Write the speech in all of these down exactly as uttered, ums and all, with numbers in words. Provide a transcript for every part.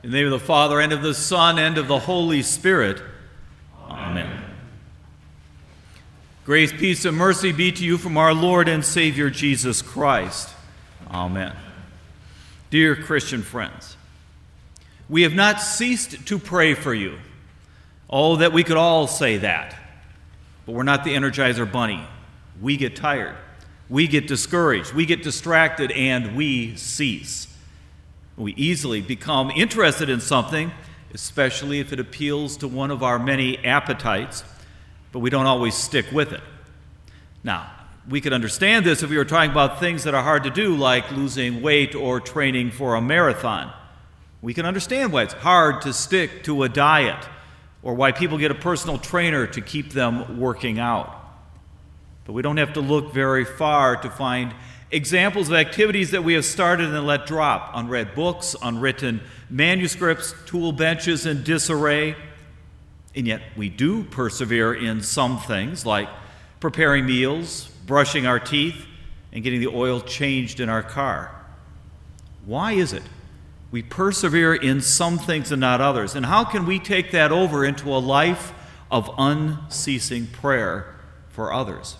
In the name of the Father, and of the Son, and of the Holy Spirit. Amen. Amen. Grace, peace, and mercy be to you from our Lord and Savior Jesus Christ. Amen. Dear Christian friends, we have not ceased to pray for you. Oh, that we could all say that. But we're not the Energizer Bunny. We get tired. We get discouraged. We get distracted, and we cease. We easily become interested in something, especially if it appeals to one of our many appetites, but we don't always stick with it. Now, we could understand this if we were talking about things that are hard to do, like losing weight or training for a marathon. We can understand why it's hard to stick to a diet, or why people get a personal trainer to keep them working out. But we don't have to look very far to find examples of activities that we have started and let drop: unread books, unwritten manuscripts, tool benches in disarray. And yet we do persevere in some things, like preparing meals, brushing our teeth, and getting the oil changed in our car. Why is it we persevere in some things and not others? And how can we take that over into a life of unceasing prayer for others?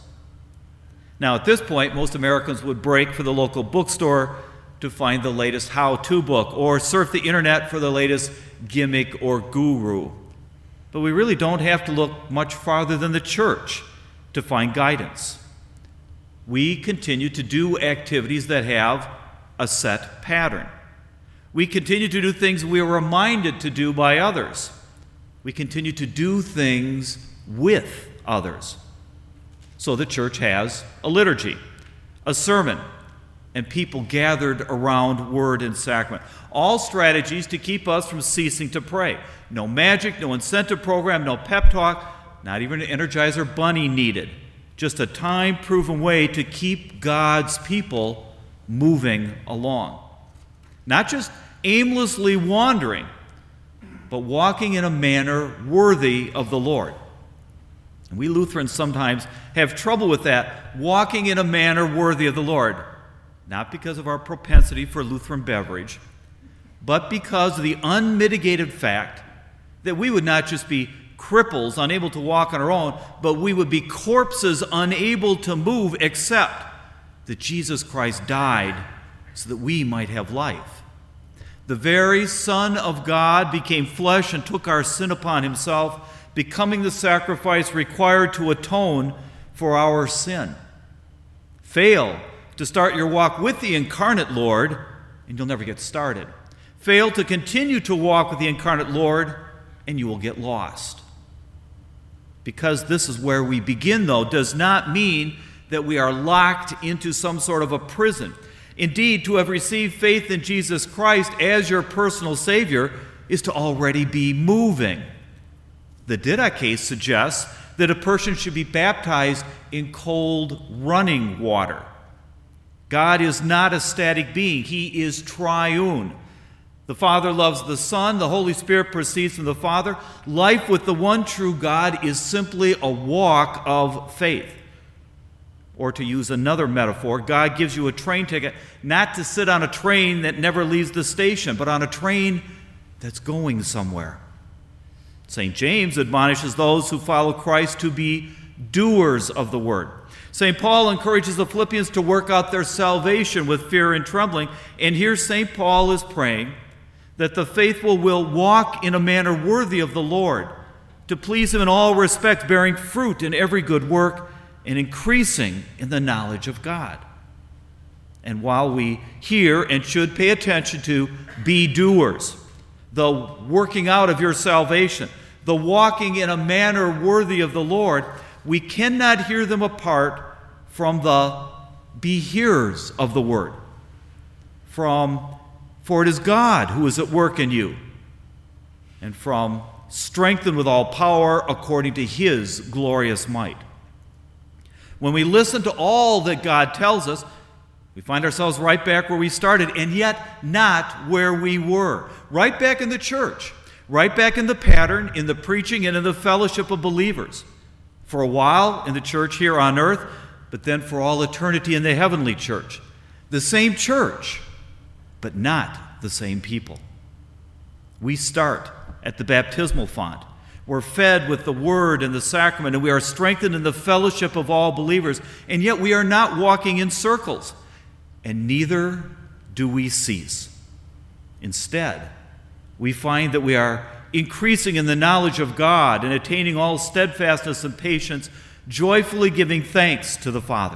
Now, at this point, most Americans would break for the local bookstore to find the latest how-to book, or surf the internet for the latest gimmick or guru. But we really don't have to look much farther than the church to find guidance. We continue to do activities that have a set pattern. We continue to do things we are reminded to do by others. We continue to do things with others. So the church has a liturgy, a sermon, and people gathered around word and sacrament. All strategies to keep us from ceasing to pray. No magic, no incentive program, no pep talk, not even an Energizer Bunny needed. Just a time-proven way to keep God's people moving along. Not just aimlessly wandering, but walking in a manner worthy of the Lord. We Lutherans sometimes have trouble with that, walking in a manner worthy of the Lord, not because of our propensity for Lutheran beverage, but because of the unmitigated fact that we would not just be cripples, unable to walk on our own, but we would be corpses unable to move, except that Jesus Christ died so that we might have life. The very Son of God became flesh and took our sin upon himself, becoming the sacrifice required to atone for our sin. Fail to start your walk with the incarnate Lord, and you'll never get started. Fail to continue to walk with the incarnate Lord, and you will get lost. Because this is where we begin, though, does not mean that we are locked into some sort of a prison. Indeed, to have received faith in Jesus Christ as your personal Savior is to already be moving. The Didache suggests that a person should be baptized in cold running water. God is not a static being. He is triune. The Father loves the Son. The Holy Spirit proceeds from the Father. Life with the one true God is simply a walk of faith. Or to use another metaphor, God gives you a train ticket not to sit on a train that never leaves the station, but on a train that's going somewhere. Saint James admonishes those who follow Christ to be doers of the word. Saint Paul encourages the Philippians to work out their salvation with fear and trembling. And here Saint Paul is praying that the faithful will walk in a manner worthy of the Lord, to please him in all respects, bearing fruit in every good work and increasing in the knowledge of God. And while we hear and should pay attention to be doers, the working out of your salvation, the walking in a manner worthy of the Lord, we cannot hear them apart from the be hearers of the word. From, for it is God who is at work in you. And from, strengthened with all power according to his glorious might. When we listen to all that God tells us, we find ourselves right back where we started, and yet not where we were. Right back in the church, right back in the pattern, in the preaching, and in the fellowship of believers. For a while in the church here on earth, but then for all eternity in the heavenly church. The same church, but not the same people. We start at the baptismal font. We're fed with the Word and the sacrament, and we are strengthened in the fellowship of all believers, and yet we are not walking in circles, and neither do we cease. Instead, we find that we are increasing in the knowledge of God and attaining all steadfastness and patience, joyfully giving thanks to the Father.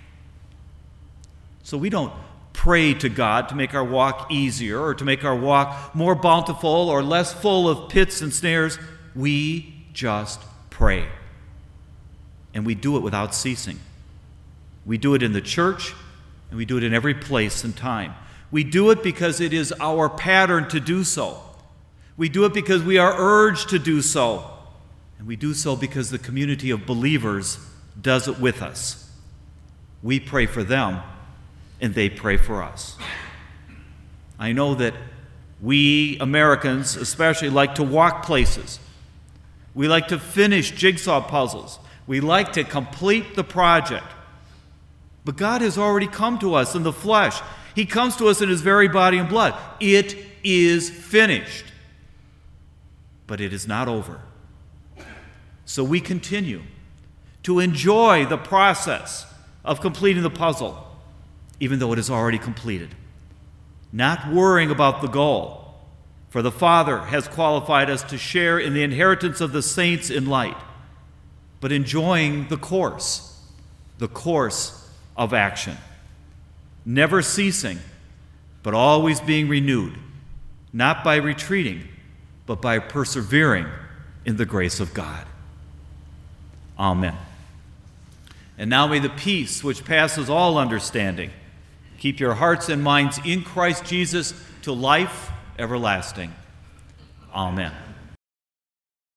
So we don't pray to God to make our walk easier or to make our walk more bountiful or less full of pits and snares. We just pray. And we do it without ceasing. We do it in the church, and we do it in every place and time. We do it because it is our pattern to do so. We do it because we are urged to do so. And we do so because the community of believers does it with us. We pray for them, and they pray for us. I know that we Americans especially like to walk places. We like to finish jigsaw puzzles. We like to complete the project. But God has already come to us in the flesh. He comes to us in His very body and blood. It is finished. But it is not over. So we continue to enjoy the process of completing the puzzle, even though it is already completed. Not worrying about the goal. For the Father has qualified us to share in the inheritance of the saints in light, but enjoying the course, the course of action. Never ceasing, but always being renewed, not by retreating, but by persevering in the grace of God. Amen. And now may the peace which passes all understanding keep your hearts and minds in Christ Jesus to life everlasting. Amen.